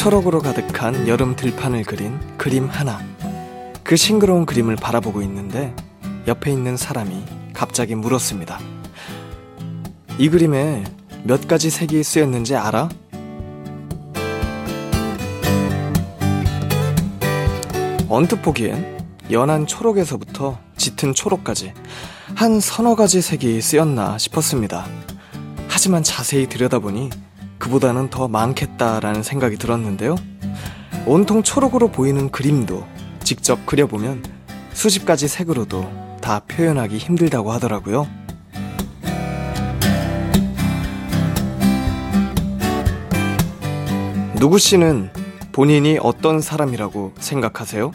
초록으로 가득한 여름 들판을 그린 그림 하나. 그 싱그러운 그림을 바라보고 있는데 옆에 있는 사람이 갑자기 물었습니다. 이 그림에 몇 가지 색이 쓰였는지 알아? 언뜻 보기엔 연한 초록에서부터 짙은 초록까지 한 서너 가지 색이 쓰였나 싶었습니다. 하지만 자세히 들여다보니 그보다는 더 많겠다라는 생각이 들었는데요. 온통 초록으로 보이는 그림도 직접 그려보면 수십 가지 색으로도 다 표현하기 힘들다고 하더라고요. 누구 씨는 본인이 어떤 사람이라고 생각하세요?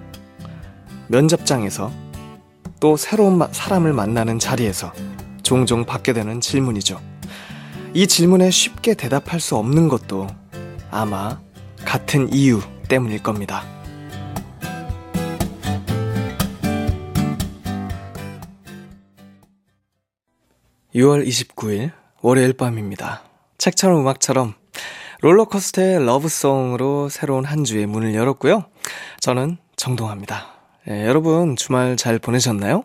면접장에서 또 새로운 사람을 만나는 자리에서 종종 받게 되는 질문이죠. 이 질문에 쉽게 대답할 수 없는 것도 아마 같은 이유 때문일 겁니다. 6월 29일 월요일 밤입니다. 책처럼 음악처럼 롤러코스터의 러브송으로 새로운 한 주의 문을 열었고요. 저는 정동아입니다. 여러분 주말 잘 보내셨나요?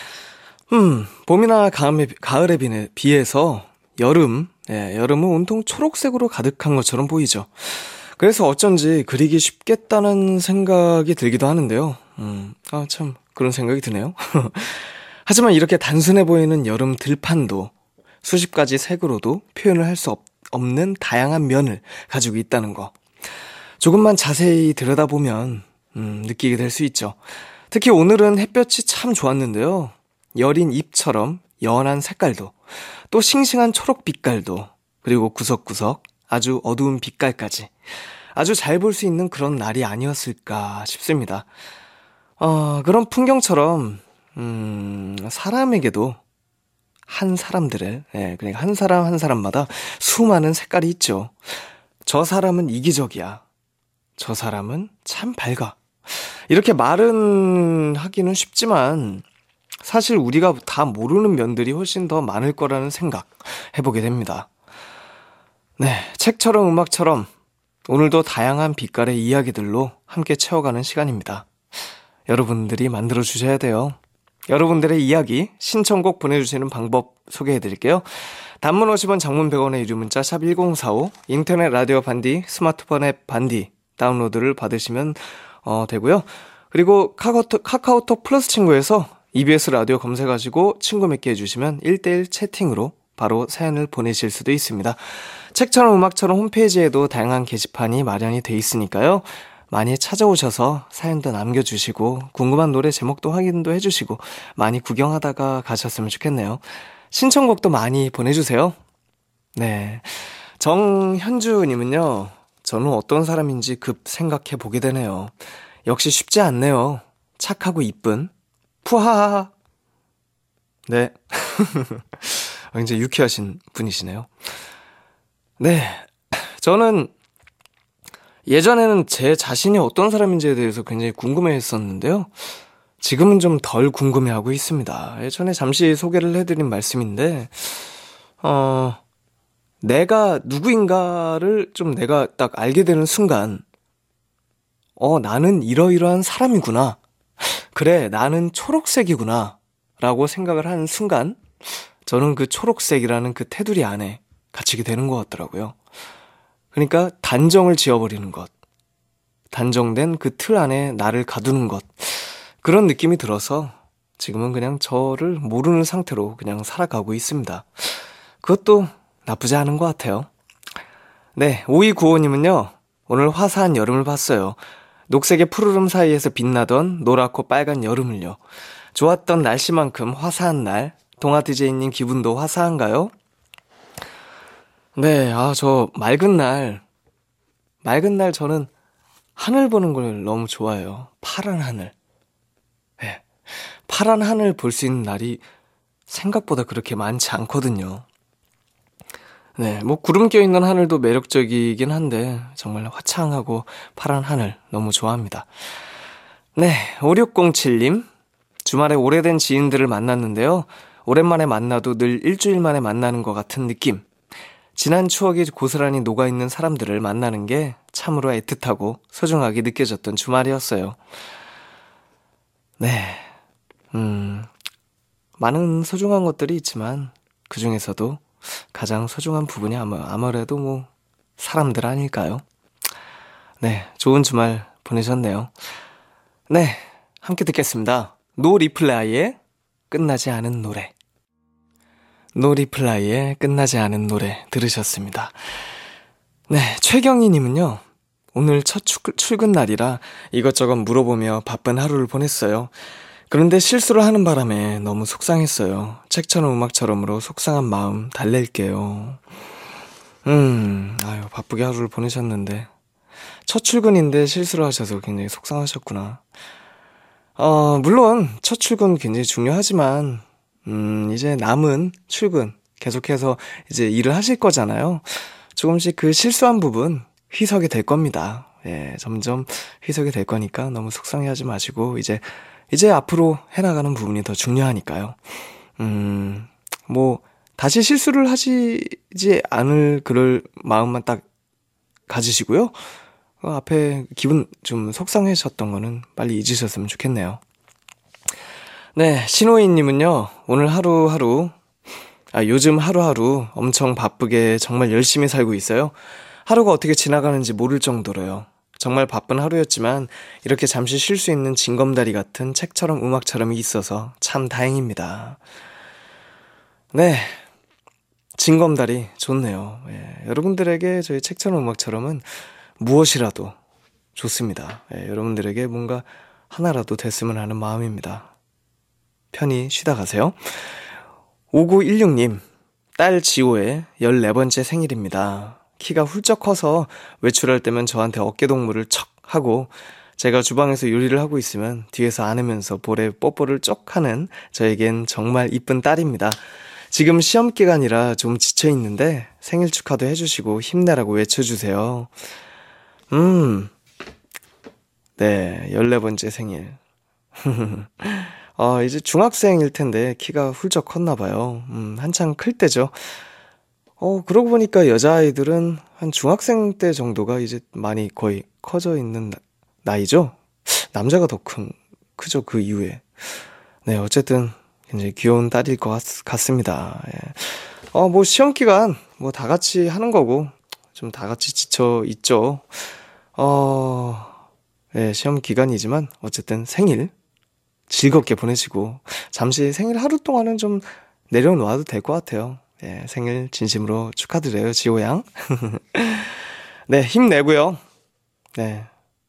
봄이나 가을에 비해서 여름은 온통 초록색으로 가득한 것처럼 보이죠. 그래서 어쩐지 그리기 쉽겠다는 생각이 들기도 하는데요. 참 그런 생각이 드네요. 하지만 이렇게 단순해 보이는 여름 들판도 수십 가지 색으로도 표현을 할 수 없는 다양한 면을 가지고 있다는 거. 조금만 자세히 들여다보면 느끼게 될 수 있죠. 특히 오늘은 햇볕이 참 좋았는데요. 여린 잎처럼 연한 색깔도, 또 싱싱한 초록 빛깔도, 그리고 구석구석 아주 어두운 빛깔까지 아주 잘 볼 수 있는 그런 날이 아니었을까 싶습니다. 그런 풍경처럼 사람에게도 그러니까 한 사람 한 사람마다 수많은 색깔이 있죠. 저 사람은 이기적이야. 저 사람은 참 밝아. 이렇게 말은 하기는 쉽지만 사실 우리가 다 모르는 면들이 훨씬 더 많을 거라는 생각 해보게 됩니다. 네, 책처럼 음악처럼 오늘도 다양한 빛깔의 이야기들로 함께 채워가는 시간입니다. 여러분들이 만들어주셔야 돼요. 여러분들의 이야기, 신청곡 보내주시는 방법 소개해드릴게요. 단문 50원, 장문 100원의 유료 문자 샵 1045, 인터넷 라디오 반디, 스마트폰 앱 반디 다운로드를 받으시면 되고요. 그리고 카카오톡 플러스 친구에서 EBS 라디오 검색하시고 친구 맺게 해주시면 1대1 채팅으로 바로 사연을 보내실 수도 있습니다. 책처럼 음악처럼 홈페이지에도 다양한 게시판이 마련이 돼 있으니까요. 많이 찾아오셔서 사연도 남겨주시고 궁금한 노래 제목도 확인도 해주시고 많이 구경하다가 가셨으면 좋겠네요. 신청곡도 많이 보내주세요. 네, 정현주님은요, 저는 어떤 사람인지 급 생각해 보게 되네요. 역시 쉽지 않네요. 착하고 이쁜 푸하하하. 네. 굉장히 유쾌하신 분이시네요. 네, 저는 예전에는 제 자신이 어떤 사람인지에 대해서 굉장히 궁금해했었는데요. 지금은 좀 덜 궁금해하고 있습니다. 예전에 잠시 소개를 해드린 말씀인데 내가 누구인가를 좀 내가 딱 알게 되는 순간 나는 이러이러한 사람이구나. 그래, 나는 초록색이구나 라고 생각을 하는 순간 저는 그 초록색이라는 그 테두리 안에 갇히게 되는 것 같더라고요. 그러니까 단정을 지어버리는 것, 단정된 그 틀 안에 나를 가두는 것, 그런 느낌이 들어서 지금은 그냥 저를 모르는 상태로 그냥 살아가고 있습니다. 그것도 나쁘지 않은 것 같아요. 네, 5295님은요, 오늘 화사한 여름을 봤어요. 녹색의 푸르름 사이에서 빛나던 노랗고 빨간 여름을요. 좋았던 날씨만큼 화사한 날, 동아 DJ님 기분도 화사한가요? 네, 저 맑은 날 저는 하늘 보는 걸 너무 좋아해요. 파란 하늘. 네, 파란 하늘 볼 수 있는 날이 생각보다 그렇게 많지 않거든요. 네, 뭐 구름 껴있는 하늘도 매력적이긴 한데 정말 화창하고 파란 하늘 너무 좋아합니다. 네, 5607님, 주말에 오래된 지인들을 만났는데요. 오랜만에 만나도 늘 일주일 만에 만나는 것 같은 느낌. 지난 추억이 고스란히 녹아있는 사람들을 만나는 게 참으로 애틋하고 소중하게 느껴졌던 주말이었어요. 네, 많은 소중한 것들이 있지만 그 중에서도 가장 소중한 부분이 아무래도 뭐 사람들 아닐까요? 네, 좋은 주말 보내셨네요. 네, 함께 듣겠습니다. 노 리플라이의 끝나지 않은 노래. 노 리플라이의 끝나지 않은 노래 들으셨습니다. 네, 최경희님은요, 오늘 첫 출근 날이라 이것저것 물어보며 바쁜 하루를 보냈어요. 그런데 실수를 하는 바람에 너무 속상했어요. 책처럼 음악처럼으로 속상한 마음 달랠게요. 아유, 바쁘게 하루를 보내셨는데 첫 출근인데 실수를 하셔서 굉장히 속상하셨구나. 물론 첫 출근 굉장히 중요하지만 이제 남은 출근 계속해서 이제 일을 하실 거잖아요. 조금씩 그 실수한 부분 희석이 될 겁니다. 예, 점점 희석이 될 거니까 너무 속상해하지 마시고 이제 앞으로 해나가는 부분이 더 중요하니까요. 뭐 다시 실수를 하시지 않을 그럴 마음만 딱 가지시고요. 앞에 기분 좀 속상해졌던 거는 빨리 잊으셨으면 좋겠네요. 네, 신호희님은요, 요즘 하루하루 엄청 바쁘게 정말 열심히 살고 있어요. 하루가 어떻게 지나가는지 모를 정도로요. 정말 바쁜 하루였지만 이렇게 잠시 쉴 수 있는 징검다리 같은 책처럼 음악처럼이 있어서 참 다행입니다. 네, 징검다리 좋네요. 예, 여러분들에게 저희 책처럼 음악처럼은 무엇이라도 좋습니다. 예, 여러분들에게 뭔가 하나라도 됐으면 하는 마음입니다. 편히 쉬다 가세요. 5916님, 딸 지호의 14번째 생일입니다. 키가 훌쩍 커서 외출할 때면 저한테 어깨동무를 척 하고 제가 주방에서 요리를 하고 있으면 뒤에서 안으면서 볼에 뽀뽀를 쪽 하는 저에겐 정말 이쁜 딸입니다. 지금 시험 기간이라 좀 지쳐있는데 생일 축하도 해주시고 힘내라고 외쳐주세요. 네, 14번째 생일. 이제 중학생일 텐데 키가 훌쩍 컸나봐요. 한창 클 때죠. 그러고 보니까 여자아이들은 한 중학생 때 정도가 이제 많이 거의 커져 있는 나이죠? 남자가 더 크죠, 그 이후에. 네, 어쨌든 굉장히 귀여운 딸일 것 같습니다. 예. 뭐 시험 기간 뭐 다 같이 하는 거고 좀 다 같이 지쳐 있죠. 네, 시험 기간이지만 어쨌든 생일 즐겁게 보내시고 잠시 생일 하루 동안은 좀 내려놓아도 될 것 같아요. 예, 생일 진심으로 축하드려요, 지호양. 네, 힘내고요. 네,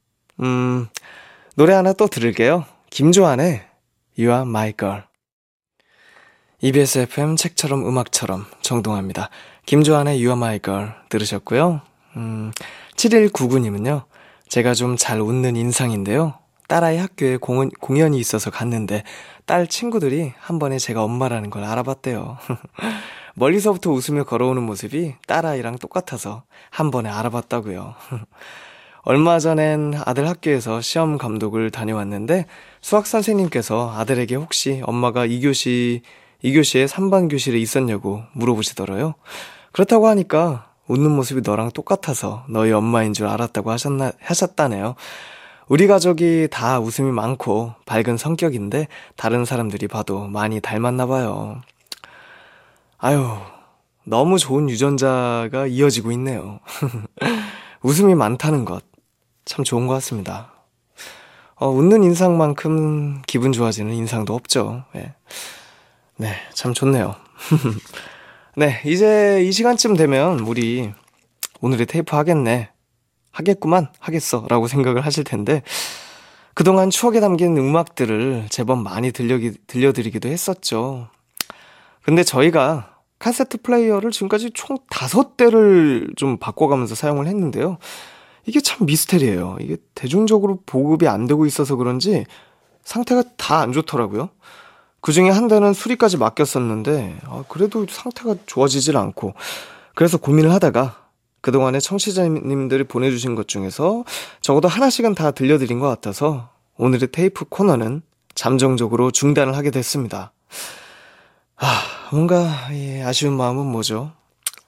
노래 하나 또 들을게요. 김조한의 You are my girl. EBS FM 책처럼 음악처럼 정동합니다. 김조한의 You are my girl 들으셨고요. 7199님은요. 제가 좀 잘 웃는 인상인데요. 딸아이 학교에 공연이 있어서 갔는데 딸 친구들이 한 번에 제가 엄마라는 걸 알아봤대요. 멀리서부터 웃으며 걸어오는 모습이 딸아이랑 똑같아서 한 번에 알아봤다고요. 얼마 전엔 아들 학교에서 시험 감독을 다녀왔는데 수학 선생님께서 아들에게 혹시 엄마가 2교시에 3반 교실에 있었냐고 물어보시더래요. 그렇다고 하니까 웃는 모습이 너랑 똑같아서 너희 엄마인 줄 알았다고 하셨다네요. 우리 가족이 다 웃음이 많고 밝은 성격인데 다른 사람들이 봐도 많이 닮았나 봐요. 아유, 너무 좋은 유전자가 이어지고 있네요. 웃음이 많다는 것 참 좋은 것 같습니다. 웃는 인상만큼 기분 좋아지는 인상도 없죠. 네, 네, 참 좋네요. 네, 이제 이 시간쯤 되면 우리 오늘의 테이프 하겠구만, 하겠어 라고 생각을 하실 텐데 그동안 추억에 담긴 음악들을 제법 많이 들려드리기도 했었죠. 근데 저희가 카세트 플레이어를 지금까지 총 5대를 좀 바꿔가면서 사용을 했는데요. 이게 참 미스테리예요. 이게 대중적으로 보급이 안 되고 있어서 그런지 상태가 다 안 좋더라고요. 그 중에 한 대는 수리까지 맡겼었는데 그래도 상태가 좋아지질 않고 그래서 고민을 하다가 그동안에 청취자님들이 보내주신 것 중에서 적어도 하나씩은 다 들려드린 것 같아서 오늘의 테이프 코너는 잠정적으로 중단을 하게 됐습니다. 뭔가 아쉬운 마음은 뭐죠?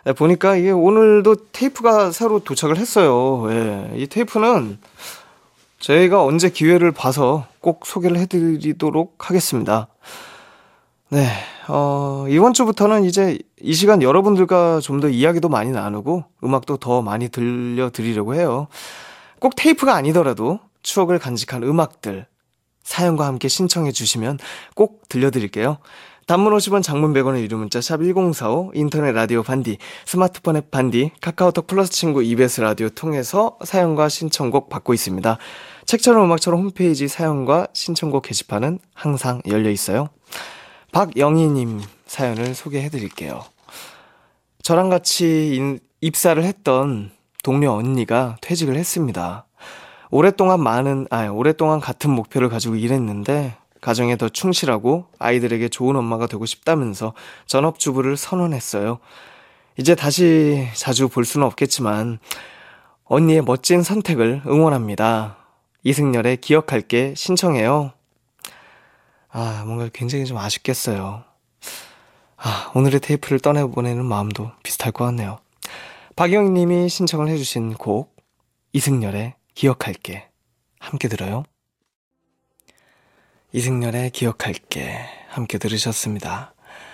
네, 보니까 이게 오늘도 테이프가 새로 도착을 했어요. 예, 이 테이프는 저희가 언제 기회를 봐서 꼭 소개를 해드리도록 하겠습니다. 네, 이번 주부터는 이제 이 시간 여러분들과 좀 더 이야기도 많이 나누고 음악도 더 많이 들려드리려고 해요. 꼭 테이프가 아니더라도 추억을 간직한 음악들 사연과 함께 신청해 주시면 꼭 들려드릴게요. 단문 50원, 장문 100원의 유료 문자 샵 1045, 인터넷 라디오 반디, 스마트폰 앱 반디, 카카오톡 플러스 친구 EBS 라디오 통해서 사연과 신청곡 받고 있습니다. 책처럼 음악처럼 홈페이지 사연과 신청곡 게시판은 항상 열려 있어요. 박영희님 사연을 소개해 드릴게요. 저랑 같이 입사를 했던 동료 언니가 퇴직을 했습니다. 오랫동안 같은 목표를 가지고 일했는데 가정에 더 충실하고 아이들에게 좋은 엄마가 되고 싶다면서 전업주부를 선언했어요. 이제 다시 자주 볼 수는 없겠지만 언니의 멋진 선택을 응원합니다. 이승열의 기억할게 신청해요. 뭔가 굉장히 좀 아쉽겠어요. 오늘의 테이프를 떠내보내는 마음도 비슷할 것 같네요. 박영희님이 신청을 해주신 곡 이승열의 기억할게 함께 들어요. 이승열의 기억할게 함께 들으셨습니다.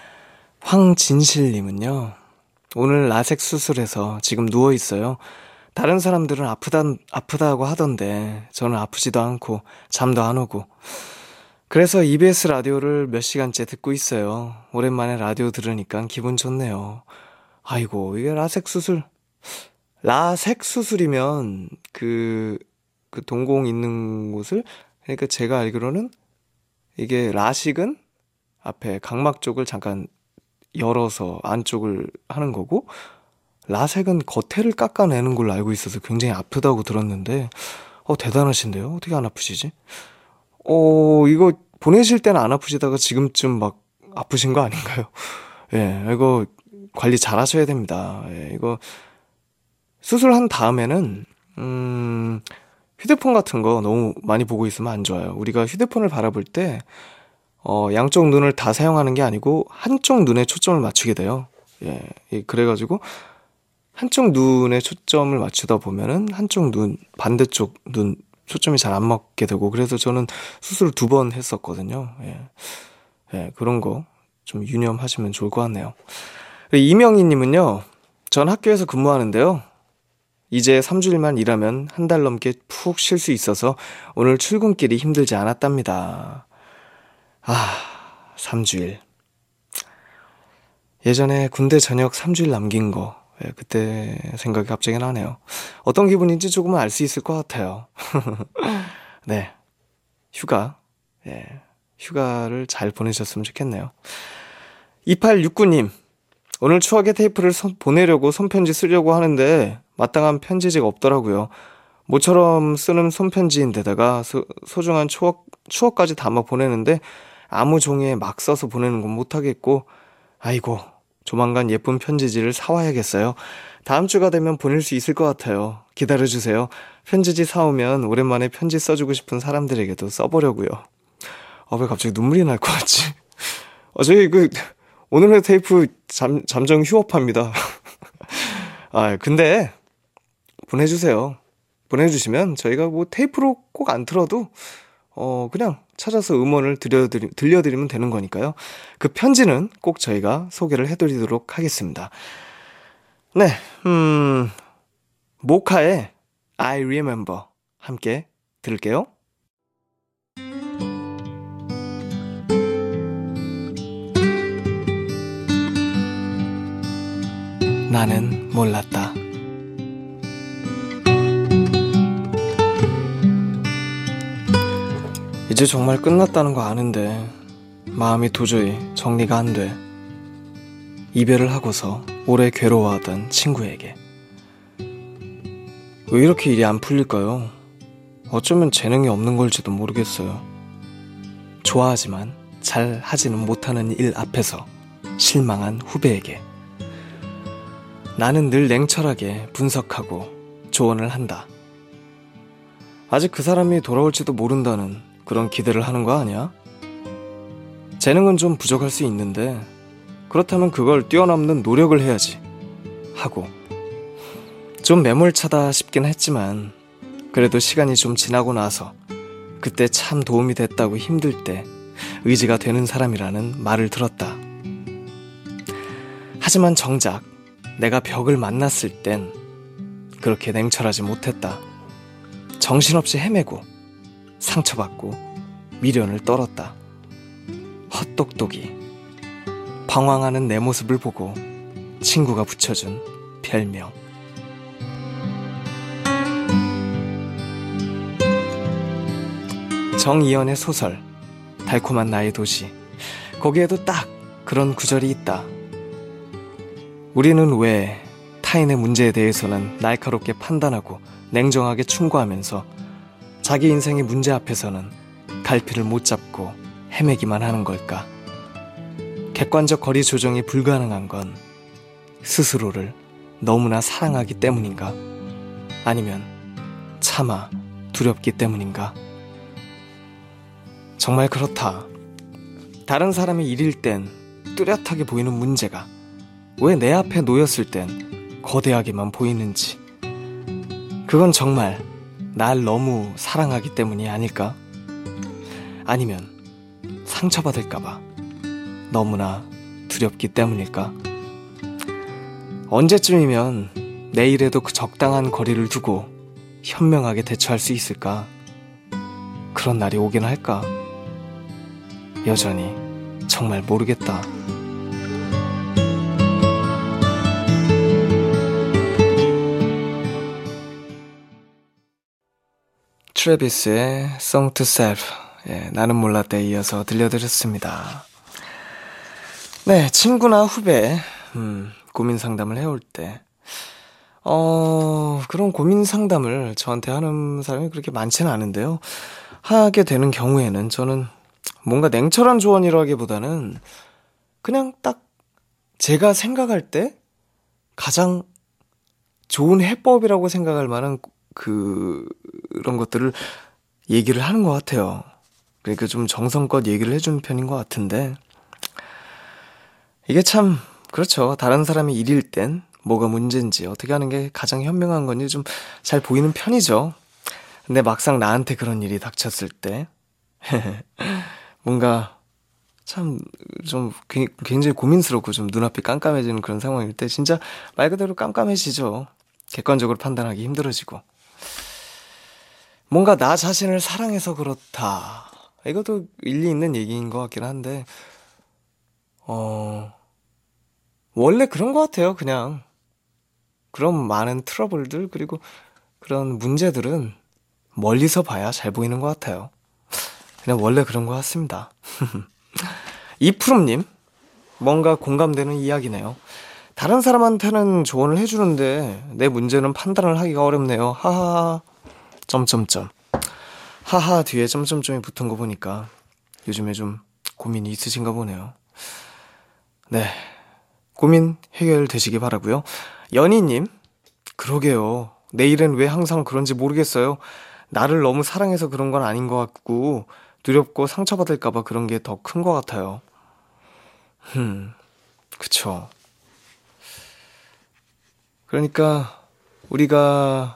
황진실님은요, 오늘 라섹 수술해서 지금 누워있어요. 다른 사람들은 아프다고 하던데 저는 아프지도 않고 잠도 안 오고 그래서 EBS 라디오를 몇 시간째 듣고 있어요. 오랜만에 라디오 들으니까 기분 좋네요. 아이고, 이게 라섹 수술이면 그 동공 있는 곳을, 그러니까 제가 알기로는 이게 라식은 앞에 각막 쪽을 잠깐 열어서 안쪽을 하는 거고, 라섹은 겉에를 깎아내는 걸로 알고 있어서 굉장히 아프다고 들었는데, 대단하신데요? 어떻게 안 아프시지? 이거 보내실 때는 안 아프시다가 지금쯤 막 아프신 거 아닌가요? 예, 이거 관리 잘 하셔야 됩니다. 예, 이거 수술한 다음에는, 휴대폰 같은 거 너무 많이 보고 있으면 안 좋아요. 우리가 휴대폰을 바라볼 때, 양쪽 눈을 다 사용하는 게 아니고, 한쪽 눈에 초점을 맞추게 돼요. 예, 그래가지고, 한쪽 눈에 초점을 맞추다 보면은, 한쪽 눈, 반대쪽 눈, 초점이 잘 안 맞게 되고, 그래서 저는 수술을 2번 했었거든요. 예, 그런 거 좀 유념하시면 좋을 것 같네요. 이명희님은요, 전 학교에서 근무하는데요. 이제 3주일만 일하면 한 달 넘게 푹 쉴 수 있어서 오늘 출근길이 힘들지 않았답니다. 3주일. 예전에 군대 전역 3주일 남긴 거, 그때 생각이 갑자기 나네요. 어떤 기분인지 조금은 알 수 있을 것 같아요. 네. 휴가를 잘 보내셨으면 좋겠네요. 2869님, 오늘 추억의 테이프를 보내려고 손편지 쓰려고 하는데 마땅한 편지지가 없더라고요. 모처럼 쓰는 손편지인데다가 소중한 추억까지 담아 보내는데 아무 종이에 막 써서 보내는 건 못하겠고, 아이고, 조만간 예쁜 편지지를 사와야겠어요. 다음 주가 되면 보낼 수 있을 것 같아요. 기다려주세요. 편지지 사오면 오랜만에 편지 써주고 싶은 사람들에게도 써보려고요. 왜 갑자기 눈물이 날 것 같지? 저희 오늘의 테이프 잠정 휴업합니다. 근데 보내주세요. 보내주시면 저희가 뭐 테이프로 꼭 안 틀어도 그냥 찾아서 음원을 들려드리면 되는 거니까요. 그 편지는 꼭 저희가 소개를 해드리도록 하겠습니다. 네, 모카의 I Remember 함께 들을게요. 나는 몰랐다. 이제 정말 끝났다는 거 아는데 마음이 도저히 정리가 안 돼. 이별을 하고서 오래 괴로워하던 친구에게. 왜 이렇게 일이 안 풀릴까요? 어쩌면 재능이 없는 걸지도 모르겠어요. 좋아하지만 잘 하지는 못하는 일 앞에서 실망한 후배에게. 나는 늘 냉철하게 분석하고 조언을 한다. 아직 그 사람이 돌아올지도 모른다는 그런 기대를 하는 거 아니야? 재능은 좀 부족할 수 있는데 그렇다면 그걸 뛰어넘는 노력을 해야지. 하고 좀 매몰차다 싶긴 했지만 그래도 시간이 좀 지나고 나서 그때 참 도움이 됐다고 힘들 때 의지가 되는 사람이라는 말을 들었다. 하지만 정작 내가 벽을 만났을 땐 그렇게 냉철하지 못했다. 정신없이 헤매고 상처받고 미련을 떨었다. 헛똑똑이. 방황하는 내 모습을 보고 친구가 붙여준 별명. 정이연의 소설 달콤한 나의 도시. 거기에도 딱 그런 구절이 있다. 우리는 왜 타인의 문제에 대해서는 날카롭게 판단하고 냉정하게 충고하면서 자기 인생의 문제 앞에서는 갈피를 못 잡고 헤매기만 하는 걸까? 객관적 거리 조정이 불가능한 건 스스로를 너무나 사랑하기 때문인가? 아니면 차마 두렵기 때문인가? 정말 그렇다. 다른 사람의 일일 땐 뚜렷하게 보이는 문제가 왜 내 앞에 놓였을 땐 거대하게만 보이는지. 그건 정말 날 너무 사랑하기 때문이 아닐까? 아니면 상처받을까봐 너무나 두렵기 때문일까? 언제쯤이면 내일에도 그 적당한 거리를 두고 현명하게 대처할 수 있을까? 그런 날이 오긴 할까? 여전히 정말 모르겠다. 트래비스의 Song to Self, 나는 몰랐다에 이어서 들려드렸습니다. 네, 친구나 후배 고민 상담을 해올 때 그런 고민 상담을 저한테 하는 사람이 그렇게 많지는 않은데요. 하게 되는 경우에는 저는 뭔가 냉철한 조언이라기보다는 그냥 딱 제가 생각할 때 가장 좋은 해법이라고 생각할 만한 그런 것들을 얘기를 하는 것 같아요. 그러니까 좀 정성껏 얘기를 해주는 편인 것 같은데, 이게 참 그렇죠. 다른 사람이 일일 땐 뭐가 문제인지 어떻게 하는 게 가장 현명한 건지 좀 잘 보이는 편이죠. 근데 막상 나한테 그런 일이 닥쳤을 때 뭔가 참 좀 굉장히 고민스럽고 좀 눈앞이 깜깜해지는 그런 상황일 때 진짜 말 그대로 깜깜해지죠. 객관적으로 판단하기 힘들어지고, 뭔가 나 자신을 사랑해서 그렇다, 이것도 일리 있는 얘기인 것 같긴 한데 원래 그런 것 같아요. 그냥 그런 많은 트러블들 그리고 그런 문제들은 멀리서 봐야 잘 보이는 것 같아요. 그냥 원래 그런 것 같습니다. 이프롬님, 뭔가 공감되는 이야기네요. 다른 사람한테는 조언을 해주는데 내 문제는 판단을 하기가 어렵네요. 하하. 점점점. 하하 뒤에 점점점이 붙은 거 보니까 요즘에 좀 고민이 있으신가 보네요. 네, 고민 해결되시기 바라고요. 연희님, 그러게요. 내일은 왜 항상 그런지 모르겠어요. 나를 너무 사랑해서 그런 건 아닌 것 같고 두렵고 상처받을까봐 그런 게 더 큰 것 같아요. 그쵸. 그러니까 우리가,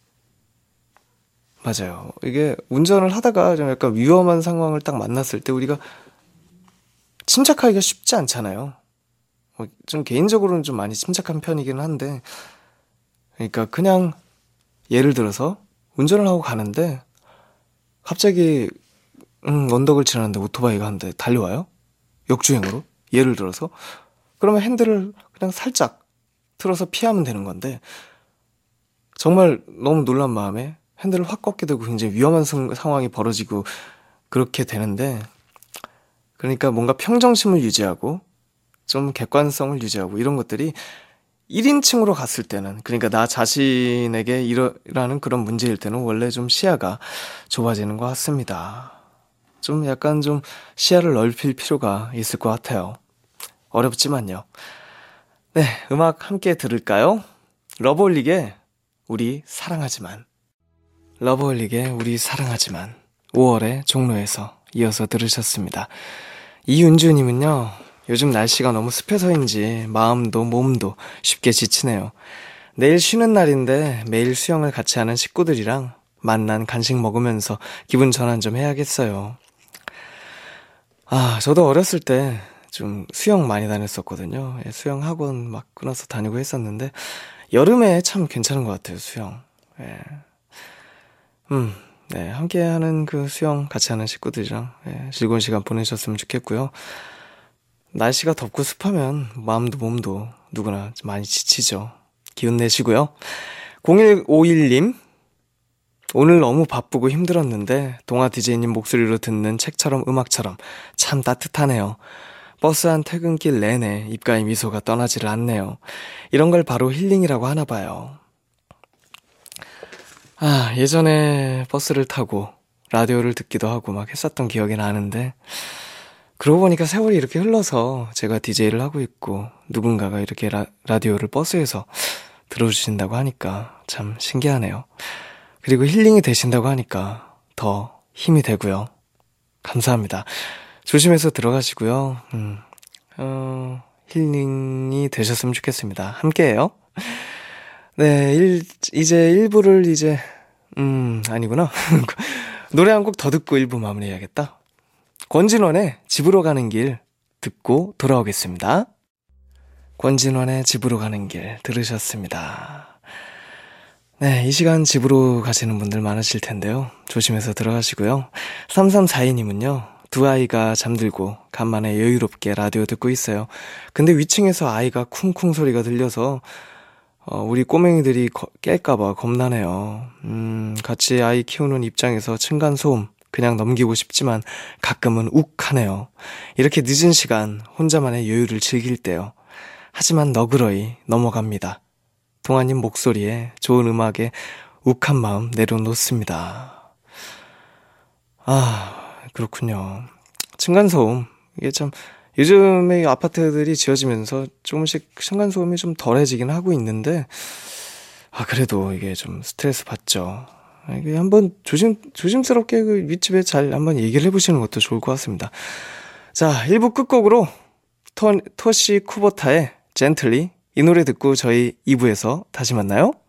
맞아요. 이게 운전을 하다가 좀 약간 위험한 상황을 딱 만났을 때 우리가 침착하기가 쉽지 않잖아요. 좀 개인적으로는 좀 많이 침착한 편이긴 한데, 그러니까 그냥 예를 들어서 운전을 하고 가는데 갑자기 언덕을 지나는데 오토바이가 한 대 달려와요. 역주행으로. 예를 들어서. 그러면 핸들을 그냥 살짝 틀어서 피하면 되는 건데 정말 너무 놀란 마음에 핸들을 확 꺾게 되고 굉장히 위험한 상황이 벌어지고 그렇게 되는데, 그러니까 뭔가 평정심을 유지하고 좀 객관성을 유지하고 이런 것들이 1인칭으로 갔을 때는, 그러니까 나 자신에게 일어나는 그런 문제일 때는 원래 좀 시야가 좁아지는 것 같습니다. 좀 약간 좀 시야를 넓힐 필요가 있을 것 같아요. 어렵지만요. 네, 음악 함께 들을까요? 러브홀릭의 우리 사랑하지만. 러브홀릭의 우리 사랑하지만 5월의 종로에서 이어서 들으셨습니다. 이윤주님은요, 요즘 날씨가 너무 습해서인지 마음도 몸도 쉽게 지치네요. 내일 쉬는 날인데 매일 수영을 같이 하는 식구들이랑 만난 간식 먹으면서 기분 전환 좀 해야겠어요. 저도 어렸을 때 좀 수영 많이 다녔었거든요. 예, 수영 학원 막 끊어서 다니고 했었는데 여름에 참 괜찮은 것 같아요, 수영. 예. 네, 함께하는 그 수영 같이 하는 식구들이랑 즐거운 시간 보내셨으면 좋겠고요. 날씨가 덥고 습하면 마음도 몸도 누구나 많이 지치죠. 기운 내시고요. 0151님, 오늘 너무 바쁘고 힘들었는데 동아 DJ님 목소리로 듣는 책처럼 음악처럼 참 따뜻하네요. 버스 안 퇴근길 내내 입가에 미소가 떠나지를 않네요. 이런 걸 바로 힐링이라고 하나 봐요. 예전에 버스를 타고 라디오를 듣기도 하고 막 했었던 기억이 나는데 그러고 보니까 세월이 이렇게 흘러서 제가 DJ를 하고 있고 누군가가 이렇게 라디오를 버스에서 들어주신다고 하니까 참 신기하네요. 그리고 힐링이 되신다고 하니까 더 힘이 되고요. 감사합니다. 조심해서 들어가시고요. 힐링이 되셨으면 좋겠습니다. 함께해요. 네, 이제 1부를 아니구나. 노래 한 곡 더 듣고 1부 마무리해야겠다. 권진원의 집으로 가는 길 듣고 돌아오겠습니다. 권진원의 집으로 가는 길 들으셨습니다. 네, 이 시간 집으로 가시는 분들 많으실 텐데요. 조심해서 들어가시고요. 3342님은요. 두 아이가 잠들고 간만에 여유롭게 라디오 듣고 있어요. 근데 위층에서 아이가 쿵쿵 소리가 들려서 우리 꼬맹이들이 깰까봐 겁나네요. 같이 아이 키우는 입장에서 층간소음 그냥 넘기고 싶지만 가끔은 욱하네요. 이렇게 늦은 시간 혼자만의 여유를 즐길 때요. 하지만 너그러이 넘어갑니다. 동아님 목소리에 좋은 음악에 욱한 마음 내려놓습니다. 그렇군요. 층간소음 이게 참 요즘에 아파트들이 지어지면서 조금씩 층간소음이 좀 덜해지긴 하고 있는데 그래도 이게 좀 스트레스 받죠. 이게 한번 조심스럽게 그 윗집에 잘 한번 얘기를 해보시는 것도 좋을 것 같습니다. 자, 1부 끝곡으로 토시 쿠보타의 젠틀리 이 노래 듣고 저희 2부에서 다시 만나요.